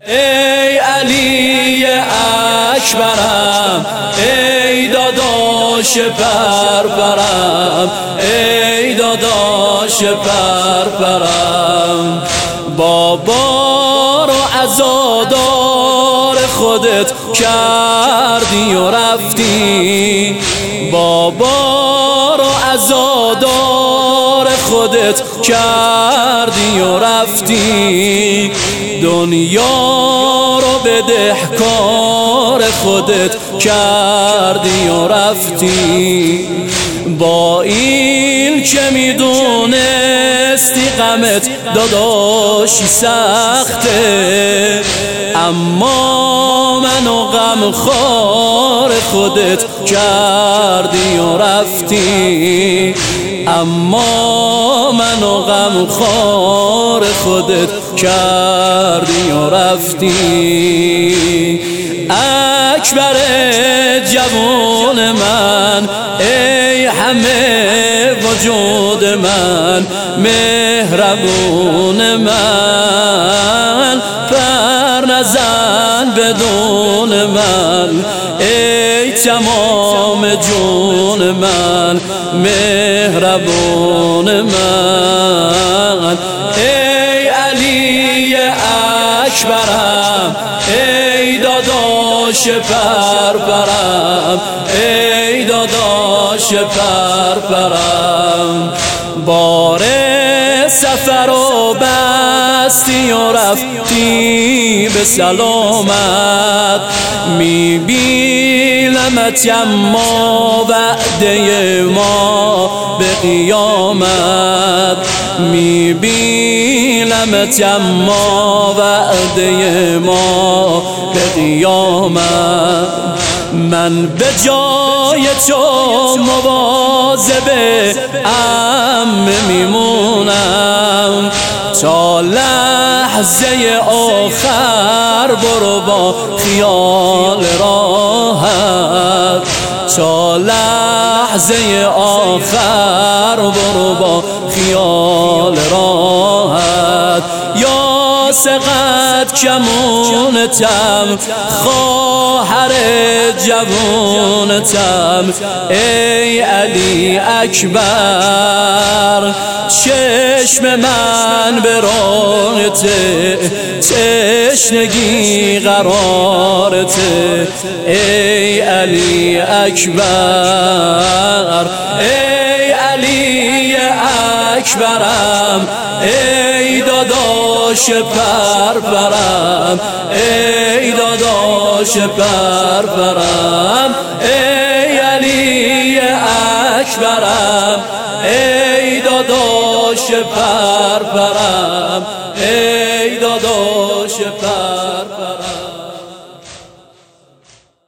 ای علی اکبرم، ای داداش پرپرم، ای داداش پرپرم. بابا رو عزادار خودت کردی و رفتی، بابا رو عزادار خودت کردی و رفتی، دنیا رو بدهکار خودت کردی و رفتی. با این که میدونستی غمت داداشی سخته، اما منو غمخوار خودت کردی و رفتی، اما منو غمخوار خودت کردی و رفتی. اکبر جوان من، ای همه وجود من، مهربون من، پر نزن بدون من، ای تمام جون من، مهربون من. ای علی اکبرم، ای داداش پرپرم، ای داداش پرپرم. بار سفر و بستی و رفتی به سلامت، میبینمت اما وعده ما به قیامت، میبینمت اما وعده ما به قیامت. من به جای تو مواظب عمه میمونم، تا لحظه آخر برو با خیال راحت، تا لحظه آخر برو با خیال راحت. یا سقط کمونتم، خواهر جوونتم، ای علی اکبر، چشم من به راهته، تشنگی قرارته، ای علی اکبر، ای علی اکبرم، ای داداش پرپرم، ای داداش پرپرم. ای علی اکبرم، ای داداش پرپرم، ای داداش پرپرم.